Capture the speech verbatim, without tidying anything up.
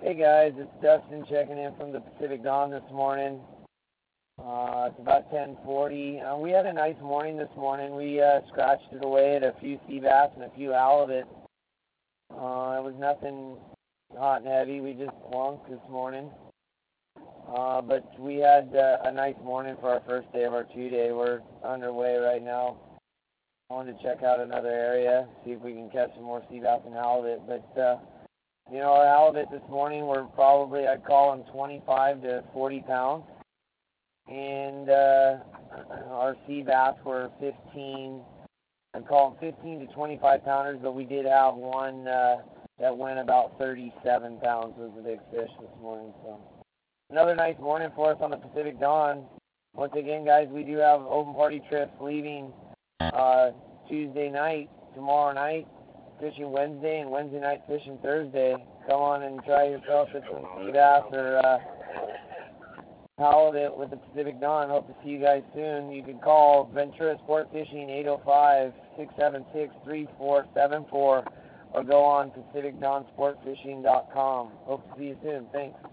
Hey guys, it's Dustin checking in from the Pacific Dawn this morning. Uh, it's about ten forty. Uh, we had a nice morning this morning. We uh, scratched it away at a few sea bass and a few halibut. Uh, it was nothing hot and heavy. We just plunked this morning. Uh, but we had uh, a nice morning for our first day of our two-day. We're underway right now. I wanted to check out another area, see if we can catch some more sea bass and halibut. But, uh, you know, our halibut this morning were probably, I'd call them twenty-five to forty pounds. And uh, our sea bass were fifteen, I'd call them fifteen to twenty-five pounders, but we did have one uh, that went about thirty-seven pounds. Was a big fish this morning. So another nice morning for us on the Pacific Dawn. Once again, guys, we do have open party trips leaving uh, Tuesday night, tomorrow night, fishing Wednesday, and Wednesday night fishing Thursday. Come on and try yourself at some sea bass or uh, halibut with the Pacific Dawn. Hope to see you guys soon. You can call Ventura Sport Fishing eight oh five, six seven six, three four seven four or go on Pacific Dawn Sport Fishing dot com. Hope to see you soon. Thanks.